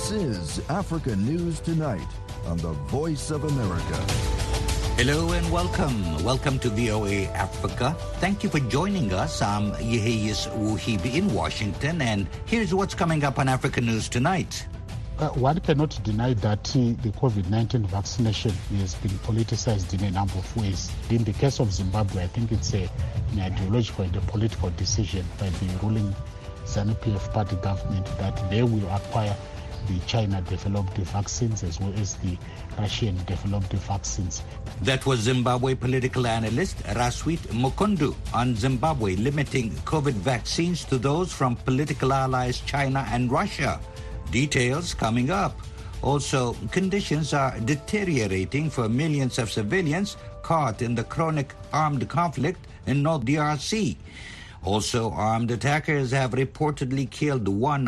This is Africa News Tonight on the Voice of America. Hello and welcome. Welcome to VOA Africa. Thank you for joining us. I'm Yeheyes Wuhibi in Washington, and here's what's coming up on Africa News Tonight. One cannot deny that the COVID-19 vaccination has been politicized in a number of ways. In the case of Zimbabwe, I think it's an ideological and a political decision by the ruling ZANU-PF party government that they will acquire the China-developed vaccines as well as the Russian-developed vaccines. That was Zimbabwe political analyst Raswit Mukundu on Zimbabwe limiting COVID vaccines to those from political allies China and Russia. Details coming up. Also, conditions are deteriorating for millions of civilians caught in the chronic armed conflict in North DRC. Also, armed attackers have reportedly killed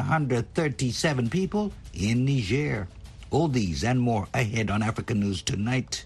137 people in Niger. All these and more ahead on Africa News Tonight.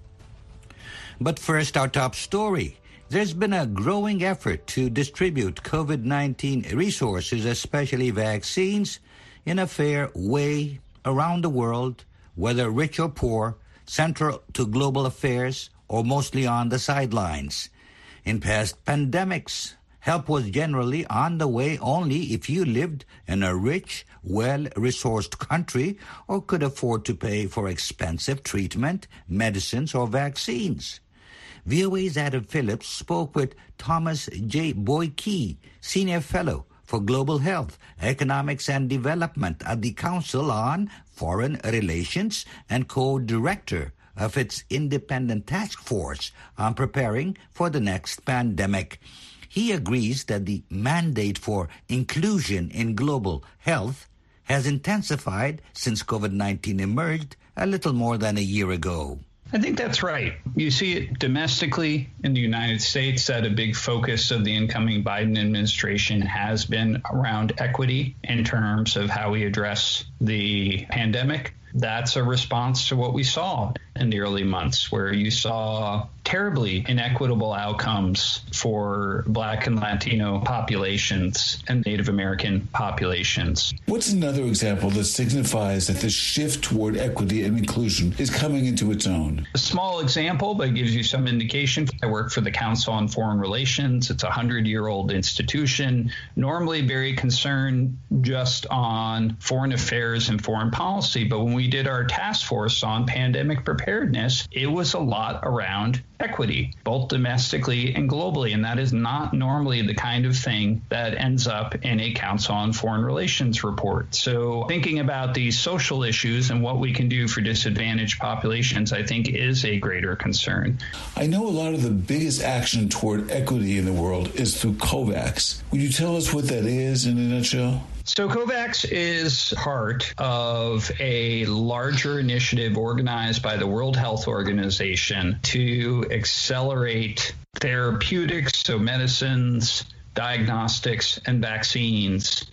But first, our top story. There's been a growing effort to distribute COVID-19 resources, especially vaccines, in a fair way around the world, whether rich or poor, central to global affairs, or mostly on the sidelines. In past pandemics, help was generally on the way only if you lived in a rich, well-resourced country or could afford to pay for expensive treatment, medicines, or vaccines. VOA's Adam Phillips spoke with Thomas J. Boyke, Senior Fellow for Global Health, Economics and Development at the Council on Foreign Relations and co-director of its independent task force on preparing for the next pandemic. He agrees that the mandate for inclusion in global health has intensified since COVID-19 emerged a little more than a year ago. I think that's right. You see it domestically in the United States that a big focus of the incoming Biden administration has been around equity in terms of how we address the pandemic. That's a response to what we saw in the early months, where you saw terribly inequitable outcomes for Black and Latino populations and Native American populations. What's another example that signifies that this shift toward equity and inclusion is coming into its own? A small example, but gives you some indication. I work for the Council on Foreign Relations. It's a 100-year-old institution, normally very concerned just on foreign affairs and foreign policy. But when we did our task force on pandemic preparedness, it was a lot around equity, both domestically and globally. And that is not normally the kind of thing that ends up in a Council on Foreign Relations report. So thinking about these social issues and what we can do for disadvantaged populations, I think, is a greater concern. I know a lot of the biggest action toward equity in the world is through COVAX. Would you tell us what that is in a nutshell? So COVAX is part of a larger initiative organized by the World Health Organization to accelerate therapeutics, so medicines, diagnostics, and vaccines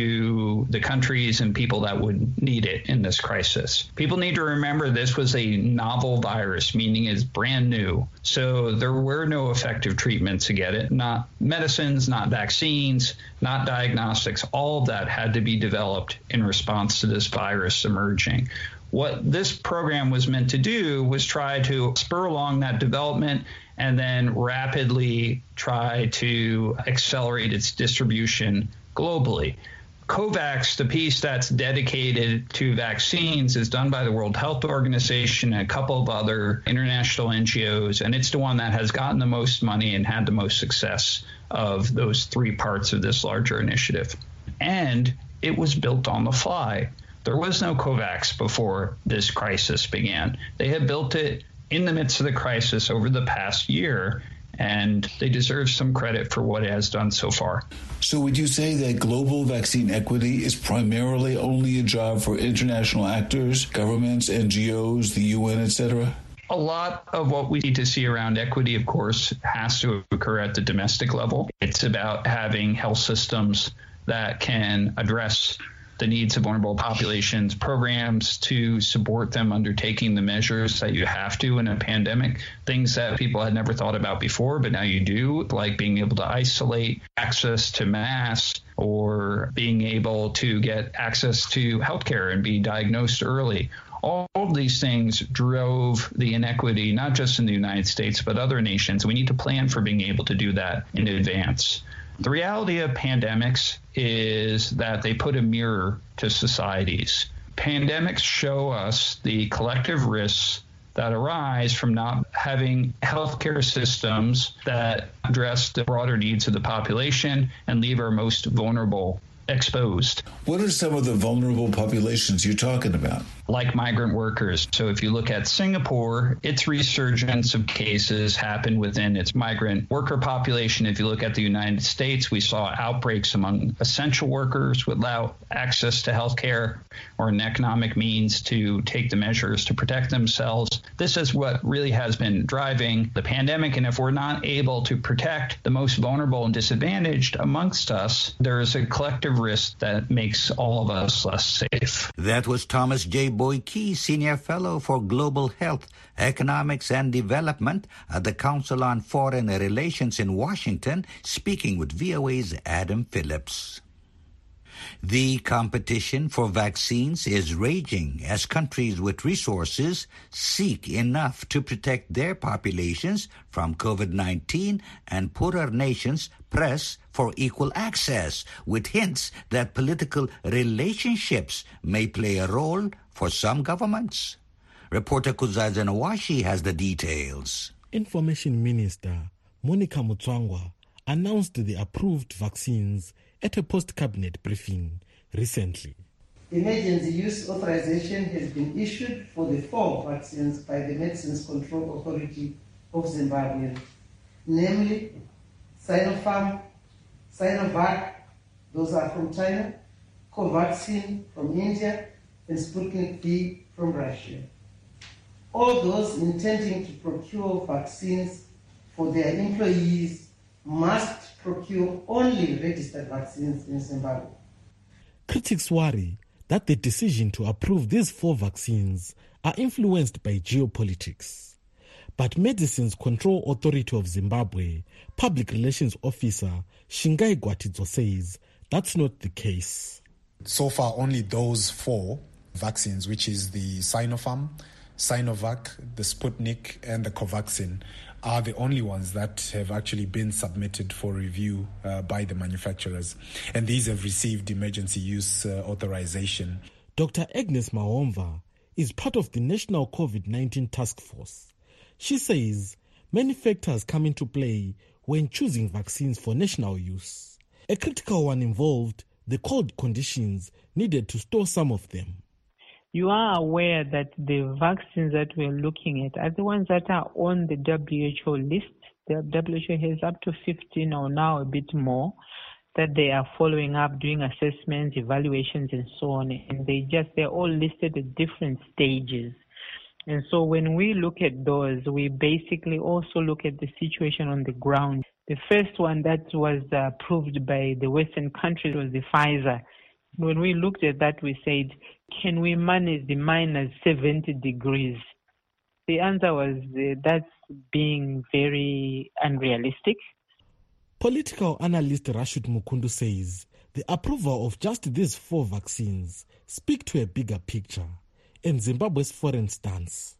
to the countries and people that would need it in this crisis. People need to remember this was a novel virus, meaning it's brand new. So there were no effective treatments to get it, not medicines, not vaccines, not diagnostics. All of that had to be developed in response to this virus emerging. What this program was meant to do was try to spur along that development and then rapidly try to accelerate its distribution globally. COVAX, the piece that's dedicated to vaccines, is done by the World Health Organization and a couple of other international NGOs, and it's the one that has gotten the most money and had the most success of those three parts of this larger initiative. And it was built on the fly. There was no COVAX before this crisis began. They had built it in the midst of the crisis over the past year, and they deserve some credit for what it has done so far. So would you say that global vaccine equity is primarily only a job for international actors, governments, NGOs, the UN, etc.? A lot of what we need to see around equity, of course, has to occur at the domestic level. It's about having health systems that can address the needs of vulnerable populations, programs to support them undertaking the measures that you have to in a pandemic, things that people had never thought about before, but now you do, like being able to isolate, access to masks, or being able to get access to healthcare and be diagnosed early. All of these things drove the inequity, not just in the United States, but other nations. We need to plan for being able to do that in advance. The reality of pandemics is that they put a mirror to societies. Pandemics show us the collective risks that arise from not having healthcare systems that address the broader needs of the population and leave our most vulnerable exposed. What are some of the vulnerable populations you're talking about? Like migrant workers. So if you look at Singapore, its resurgence of cases happened within its migrant worker population. If you look at the United States, we saw outbreaks among essential workers without access to health care or an economic means to take the measures to protect themselves. This is what really has been driving the pandemic. And if we're not able to protect the most vulnerable and disadvantaged amongst us, there is a collective risk that makes all of us less safe. That was Thomas J. Boyke, Senior Fellow for Global Health, Economics and Development at the Council on Foreign Relations in Washington, speaking with VOA's Adam Phillips. The competition for vaccines is raging as countries with resources seek enough to protect their populations from COVID-19 and poorer nations press for equal access, with hints that political relationships may play a role for some governments. Reporter Kuzaza Nawashi has the details. Information Minister Monica Mutswangwa announced the approved vaccines at a post-cabinet briefing recently. Emergency use authorization has been issued for the 4 vaccines by the Medicines Control Authority of Zimbabwe, namely Sinopharm, Sinovac, those are from China, Covaxin from India, and Sputnik V from Russia. All those intending to procure vaccines for their employees must procure only registered vaccines in Zimbabwe. Critics worry that the decision to approve these 4 vaccines are influenced by geopolitics. But Medicines Control Authority of Zimbabwe Public Relations Officer Shingai Gwatidzo says that's not the case. So far, only those 4 vaccines, which is the Sinopharm, Sinovac, the Sputnik, and the Covaxin, are the only ones that have actually been submitted for review by the manufacturers. And these have received emergency use authorization. Dr. Agnes Mahomva is part of the National COVID-19 Task Force. She says many factors come into play when choosing vaccines for national use. A critical one involved the cold conditions needed to store some of them. You are aware that the vaccines that we're looking at are the ones that are on the WHO list. The WHO has up to 15 or now a bit more that they are following up, doing assessments, evaluations, and so on. And they're all listed at different stages. And so when we look at those, we basically also look at the situation on the ground. The first one that was approved by the Western countries was the Pfizer. When we looked at that, we said, can we manage the minus 70 degrees? The answer was that's being very unrealistic. Political analyst Rashid Mukundu says the approval of just these 4 vaccines speak to a bigger picture and Zimbabwe's foreign stance.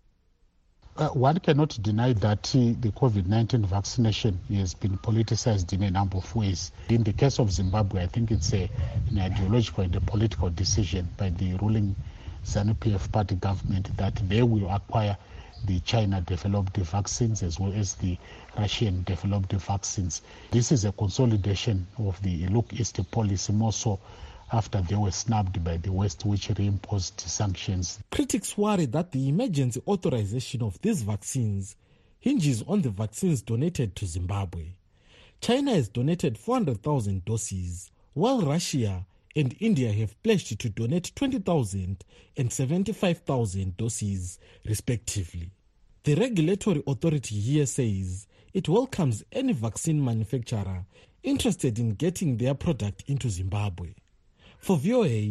One cannot deny that the COVID-19 vaccination has been politicized in a number of ways. In the case of Zimbabwe, I think it's an ideological and a political decision by the ruling ZANU-PF party government that they will acquire the China-developed vaccines as well as the Russian-developed vaccines. This is a consolidation of the Look East policy, more so after they were snubbed by the West, which reimposed sanctions. Critics worry that the emergency authorization of these vaccines hinges on the vaccines donated to Zimbabwe. China has donated 400,000 doses, while Russia and India have pledged to donate 20,000 and 75,000 doses, respectively. The regulatory authority here says it welcomes any vaccine manufacturer interested in getting their product into Zimbabwe. For VOA,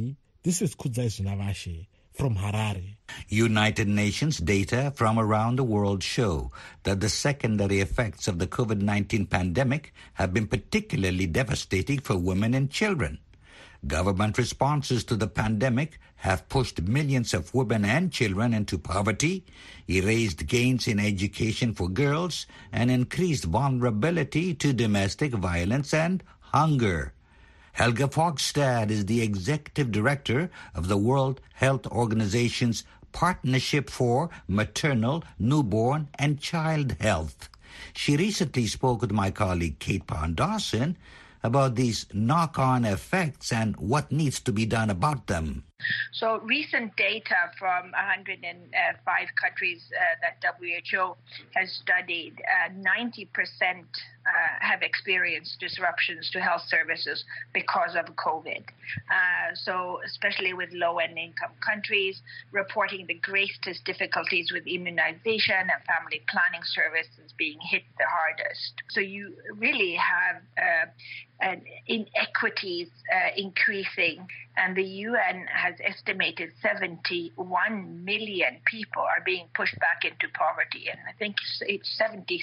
This is Kudzai Zvinavashe from Harare. United Nations data from around the world show that the secondary effects of the COVID-19 pandemic have been particularly devastating for women and children. Government responses to the pandemic have pushed millions of women and children into poverty, erased gains in education for girls, and increased vulnerability to domestic violence and hunger. Helga Fogstad is the executive director of the World Health Organization's Partnership for Maternal, Newborn, and Child Health. She recently spoke with my colleague Kate Pond-Dawson about these knock-on effects and what needs to be done about them. So recent data from 105 countries that WHO has studied, 90% have experienced disruptions to health services because of COVID. So especially with low and income countries, reporting the greatest difficulties with immunization and family planning services being hit the hardest. So you really have inequities increasing, and the UN has estimated 71 million people are being pushed back into poverty, and I think it's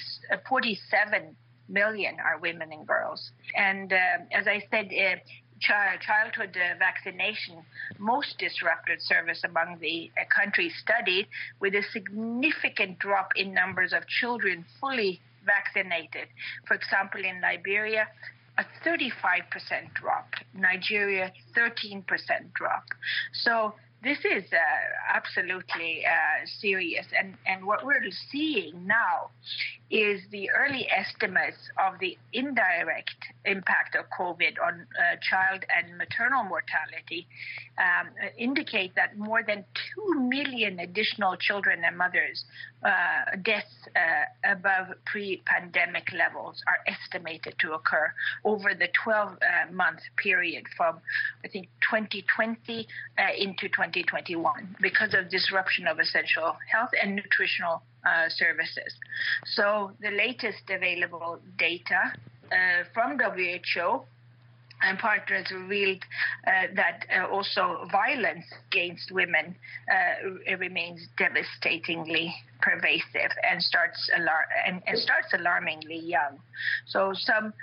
47 million are women and girls. And as I said, childhood vaccination most disrupted service among the countries studied, with a significant drop in numbers of children fully vaccinated. For example, in Liberia, a 35% drop, Nigeria, 13% drop. So this is absolutely serious. And what we're seeing now is the early estimates of the indirect impact of COVID on child and maternal mortality indicate that more than 2 million additional children and mothers deaths above pre-pandemic levels are estimated to occur over the 12-month period from, I think, 2020 into 2021 because of disruption of essential health and nutritional services. So the latest available data from WHO and partners revealed that also violence against women remains devastatingly pervasive and starts alarmingly young. So some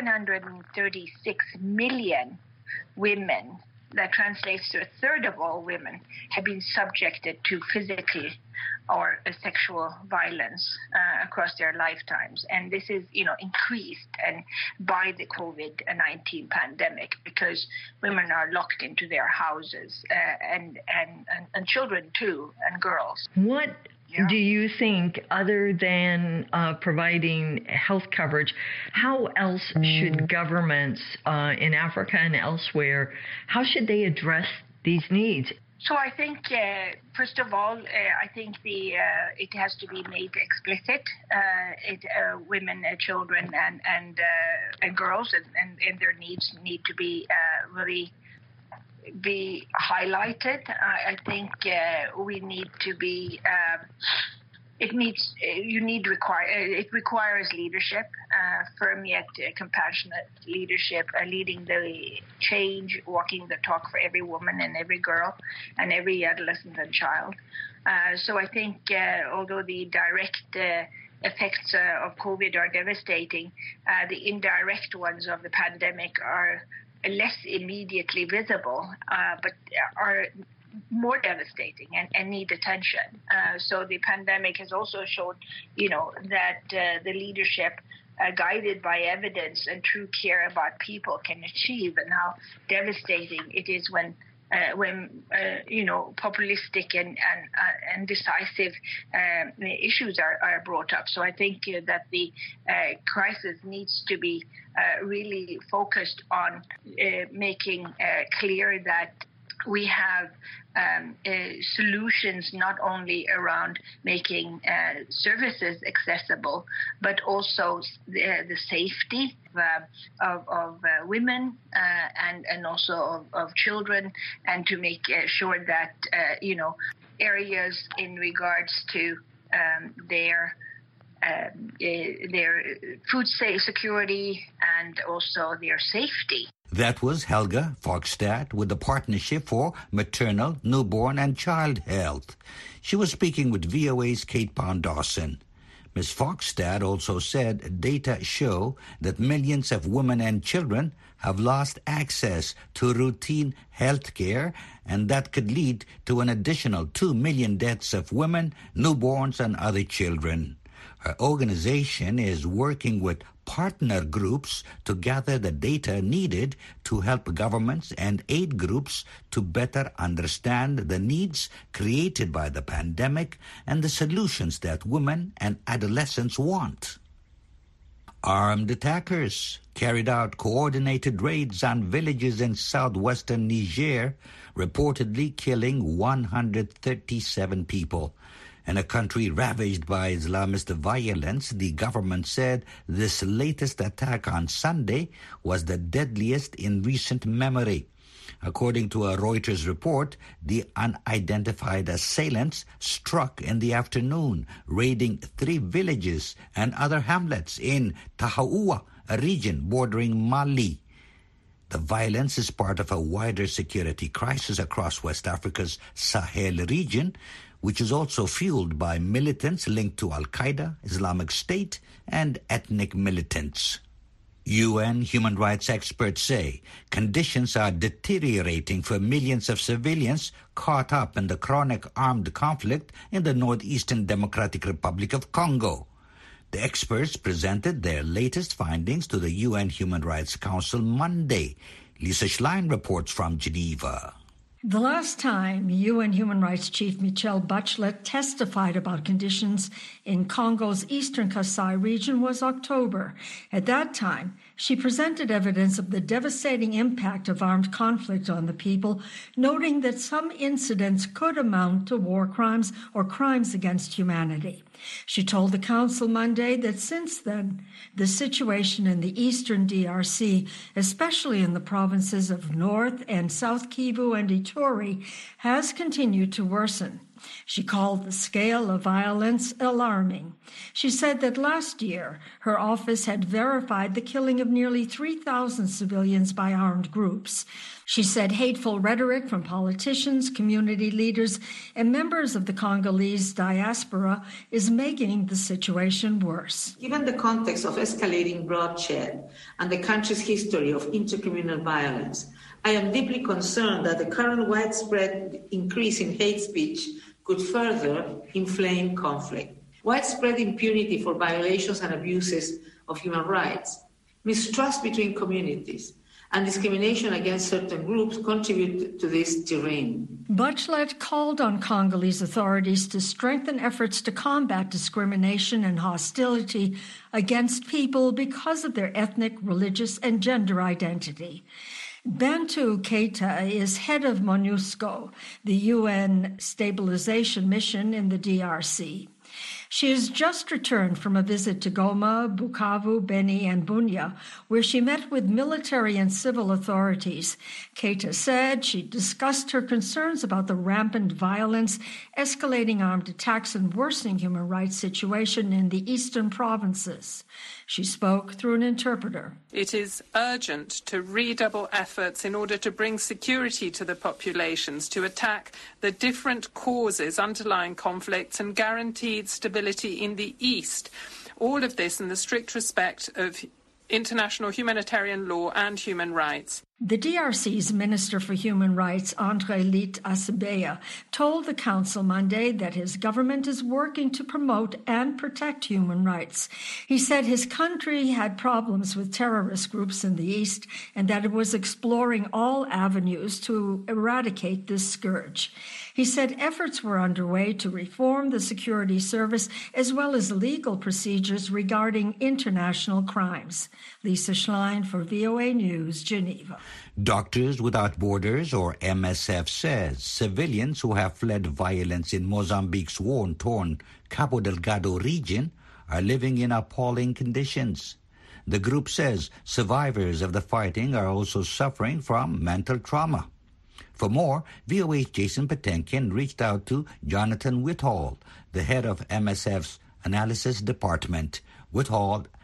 736 million women, that translates to a third of all women, have been subjected to physical or sexual violence across their lifetimes. And this is, increased and by the COVID-19 pandemic, because women are locked into their houses and children too, and girls. What do you think, other than providing health coverage, how else should governments in Africa and elsewhere, how should they address these needs? So I think, first of all, I think it has to be made explicit. Women, children, and girls, and their needs need to be really be highlighted. I think we need to be. It requires leadership, firm yet compassionate leadership, leading the change, walking the talk for every woman and every girl and every adolescent and child. So I think although the direct effects of COVID are devastating, the indirect ones of the pandemic are less immediately visible, but are more devastating and need attention. So the pandemic has also shown, that the leadership guided by evidence and true care about people can achieve, and how devastating it is when populistic and decisive issues are brought up. So I think that the crisis needs to be really focused on making clear that we have solutions not only around making services accessible, but also the safety of women and also of children, and to make sure that areas in regards to their food security and also their safety. That was Helga Fogstad with the Partnership for Maternal, Newborn and Child Health. She was speaking with VOA's Kate Pound-Dawson. Ms. Fogstad also said data show that millions of women and children have lost access to routine health care, and that could lead to an additional 2 million deaths of women, newborns, and other children. Her organization is working with partner groups to gather the data needed to help governments and aid groups to better understand the needs created by the pandemic and the solutions that women and adolescents want. Armed attackers carried out coordinated raids on villages in southwestern Niger, reportedly killing 137 people. In a country ravaged by Islamist violence, the government said this latest attack on Sunday was the deadliest in recent memory. According to a Reuters report, the unidentified assailants struck in the afternoon, raiding 3 villages and other hamlets in Tahaoua, a region bordering Mali. The violence is part of a wider security crisis across West Africa's Sahel region, which is also fueled by militants linked to Al-Qaeda, Islamic State, and ethnic militants. UN human rights experts say conditions are deteriorating for millions of civilians caught up in the chronic armed conflict in the northeastern Democratic Republic of Congo. The experts presented their latest findings to the UN Human Rights Council Monday. Lisa Schlein reports from Geneva. The last time UN Human Rights Chief Michelle Bachelet testified about conditions in Congo's eastern Kasai region was October. At that time, she presented evidence of the devastating impact of armed conflict on the people, noting that some incidents could amount to war crimes or crimes against humanity. She told the Council Monday that since then, the situation in the eastern DRC, especially in the provinces of North and South Kivu and Ituri, has continued to worsen. She called the scale of violence alarming. She said that last year, her office had verified the killing of nearly 3,000 civilians by armed groups. She said hateful rhetoric from politicians, community leaders, and members of the Congolese diaspora is making the situation worse. Given the context of escalating bloodshed and the country's history of intercommunal violence, I am deeply concerned that the current widespread increase in hate speech could further inflame conflict. Widespread impunity for violations and abuses of human rights, mistrust between communities, and discrimination against certain groups contribute to this terrain. Bachelet called on Congolese authorities to strengthen efforts to combat discrimination and hostility against people because of their ethnic, religious, and gender identity. Bantu Keita is head of MONUSCO, the UN stabilization mission in the DRC. She has just returned from a visit to Goma, Bukavu, Beni, and Bunia, where she met with military and civil authorities. Keita said she discussed her concerns about the rampant violence, escalating armed attacks, and worsening human rights situation in the eastern provinces. She spoke through an interpreter. It is urgent to redouble efforts in order to bring security to the populations, to attack the different causes underlying conflicts and guaranteed stability in the East. All of this in the strict respect of international humanitarian law and human rights. The DRC's Minister for Human Rights, Andre Lit Asebeya, told the Council Monday that his government is working to promote and protect human rights. He said his country had problems with terrorist groups in the East and that it was exploring all avenues to eradicate this scourge. He said efforts were underway to reform the security service as well as legal procedures regarding international crimes. Lisa Schlein for VOA News, Geneva. Doctors Without Borders, or MSF, says civilians who have fled violence in Mozambique's war-torn Cabo Delgado region are living in appalling conditions. The group says survivors of the fighting are also suffering from mental trauma. For more, VOA's Jason Patenkin reached out to Jonathan Whithall, the head of MSF's analysis department. Whithall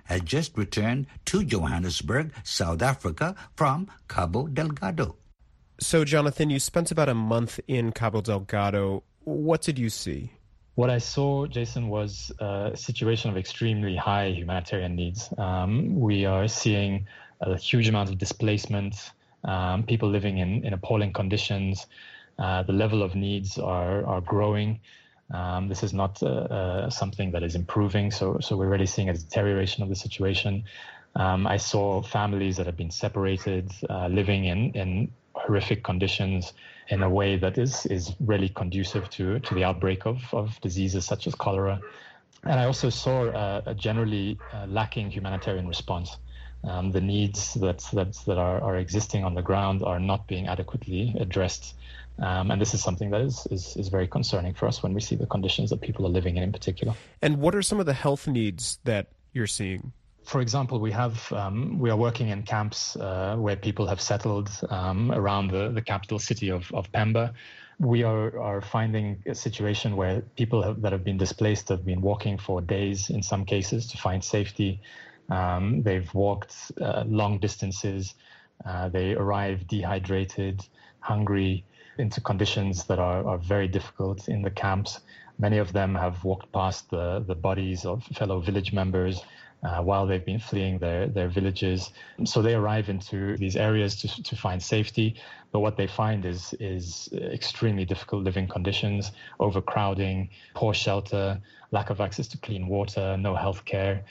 has just returned to Johannesburg, South Africa from Cabo Delgado. So, Jonathan, you spent about a month in Cabo Delgado. What did you see? What I saw, Jason, was a situation of extremely high humanitarian needs. We are seeing a huge amount of displacement, people living in appalling conditions. The level of needs are growing. This is not something that is improving, so we're really seeing a deterioration of the situation. I saw families that have been separated, living in horrific conditions in a way that is really conducive to the outbreak of diseases such as cholera. And I also saw a generally lacking humanitarian response. The needs that are existing on the ground are not being adequately addressed. And this is something that is very concerning for us when we see the conditions that people are living in particular. And what are some of the health needs that you're seeing? For example, we are working in camps where people have settled around the capital city of Pemba. We are finding a situation where people that have been displaced have been walking for days in some cases to find safety. They've walked long distances. They arrive dehydrated, hungry, into conditions that are very difficult in the camps. Many of them have walked past the bodies of fellow village members while they've been fleeing their villages. So they arrive into these areas to find safety, but what they find is extremely difficult living conditions, overcrowding, poor shelter, lack of access to clean water, no health care.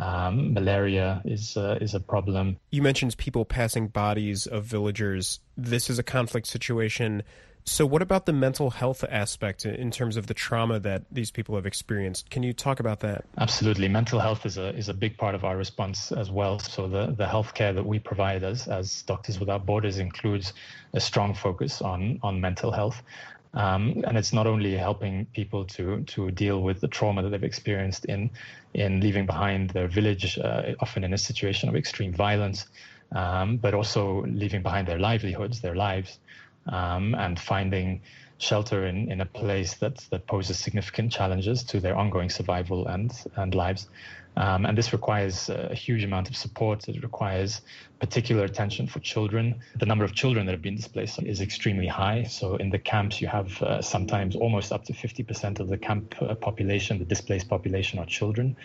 Malaria is a problem. You mentioned people passing bodies of villagers. This is a conflict situation. So what about the mental health aspect in terms of the trauma that these people have experienced? Can you talk about that? Absolutely. Mental health is a big part of our response as well. So the healthcare that we provide as Doctors Without Borders includes a strong focus on mental health. And it's not only helping people to deal with the trauma that they've experienced in leaving behind their village, often in a situation of extreme violence, but also leaving behind their livelihoods, their lives, and finding shelter in a place that poses significant challenges to their ongoing survival and lives. And this requires a huge amount of support. It requires particular attention for children. The number of children that have been displaced is extremely high. So in the camps, you have sometimes almost up to 50% of the camp population, the displaced population, are children.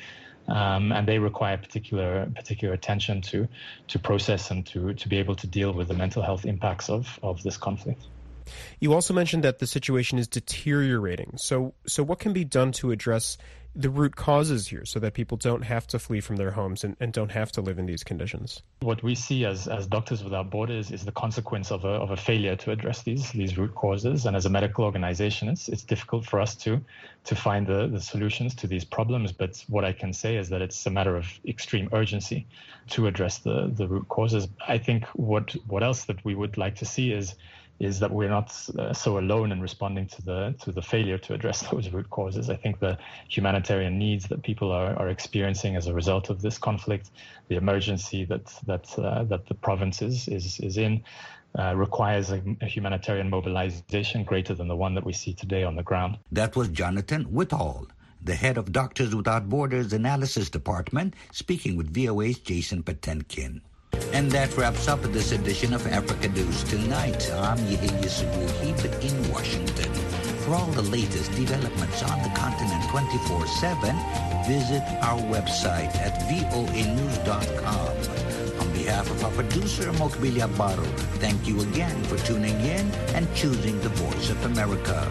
And they require particular attention to process and to be able to deal with the mental health impacts of this conflict. You also mentioned that the situation is deteriorating. So what can be done to address the root causes here so that people don't have to flee from their homes and don't have to live in these conditions? What we see as Doctors Without Borders is the consequence of a failure to address these root causes. And as a medical organization, it's difficult for us to find the solutions to these problems. But what I can say is that it's a matter of extreme urgency to address the root causes. I think what else that we would like to see is that we're not so alone in responding to the failure to address those root causes. I think the humanitarian needs that people are experiencing as a result of this conflict, the emergency that the province is in, requires a humanitarian mobilization greater than the one that we see today on the ground. That was Jonathan Whitall, the head of Doctors Without Borders Analysis Department, speaking with VOA's Jason Patenkin. And that wraps up this edition of Africa News Tonight. I'm Yehia Subuhi in Washington. For all the latest developments on the continent 24/7, visit our website at voanews.com. On behalf of our producer, Mokbilia Baro, thank you again for tuning in and choosing the Voice of America.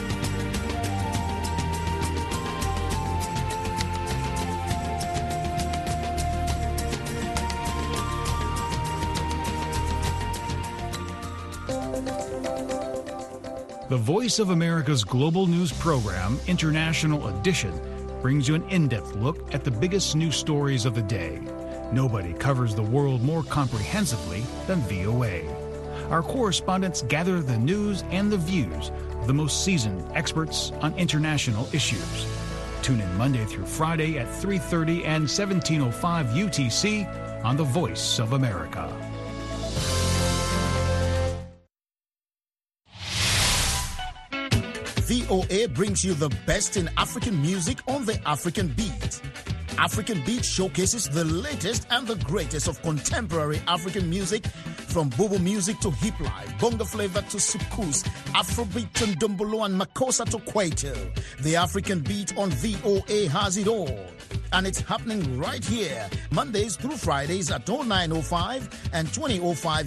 The Voice of America's global news program, International Edition, brings you an in-depth look at the biggest news stories of the day. Nobody covers the world more comprehensively than VOA. Our correspondents gather the news and the views of the most seasoned experts on international issues. Tune in Monday through Friday at 3:30 and 17:05 UTC on The Voice of America. VOA brings you the best in African music on the African beat. African Beat showcases the latest and the greatest of contemporary African music, from Bobo music to hip life, bongo flavor to soukous, Afrobeat to Ndombolo and Makossa to Kwaito. The African Beat on VOA has it all. And it's happening right here, Mondays through Fridays at 09:05 and 20:05